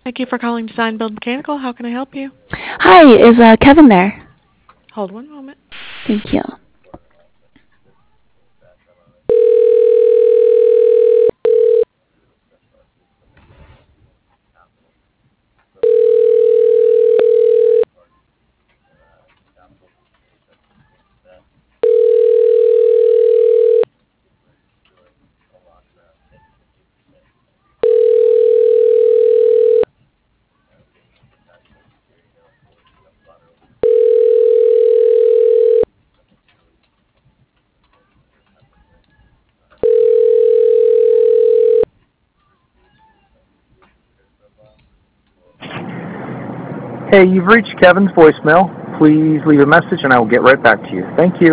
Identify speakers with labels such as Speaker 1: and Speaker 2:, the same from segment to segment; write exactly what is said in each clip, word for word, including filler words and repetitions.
Speaker 1: Thank you for calling Design Build Mechanical. How can I help you?
Speaker 2: Hi, is uh, Kevin there?
Speaker 1: Hold one moment.
Speaker 2: Thank you.
Speaker 3: Hey, you've reached Kevin's voicemail. Please leave a message and I will get right back to you. Thank you.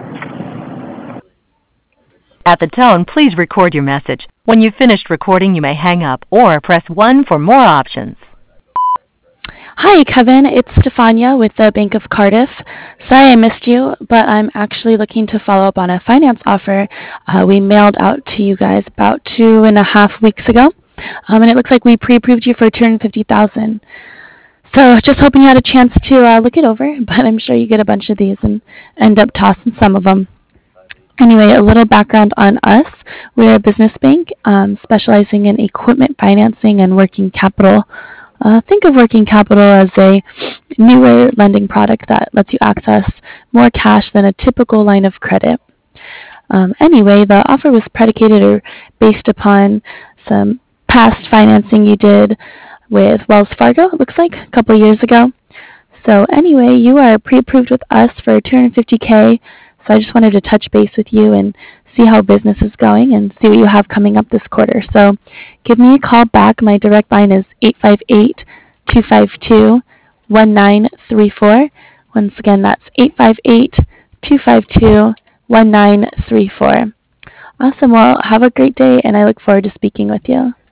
Speaker 4: At the tone, please record your message. When you've finished recording, you may hang up or press one for more options.
Speaker 2: Hi, Kevin. It's Stefania with the Bank of Cardiff. Sorry I missed you, but I'm actually looking to follow up on a finance offer uh, we mailed out to you guys about two and a half weeks ago. Um, and it looks like we pre-approved you for two hundred fifty thousand dollars. So just hoping you had a chance to uh, look it over, but I'm sure you get a bunch of these and end up tossing some of them. Anyway, a little background on us. We're a business bank um, specializing in equipment financing and working capital. Uh, think of working capital as a newer lending product that lets you access more cash than a typical line of credit. Um, anyway, the offer was predicated or based upon some past financing you did with Wells Fargo, it looks like, a couple years ago. So anyway, you are pre-approved with us for two hundred fifty thousand dollars. So I just wanted to touch base with you and see how business is going and see what you have coming up this quarter. So give me a call back. My direct line is eight five eight, two five two, one nine three four. Once again, that's eight five eight, two five two, one nine three four. Awesome. Well, have a great day, and I look forward to speaking with you.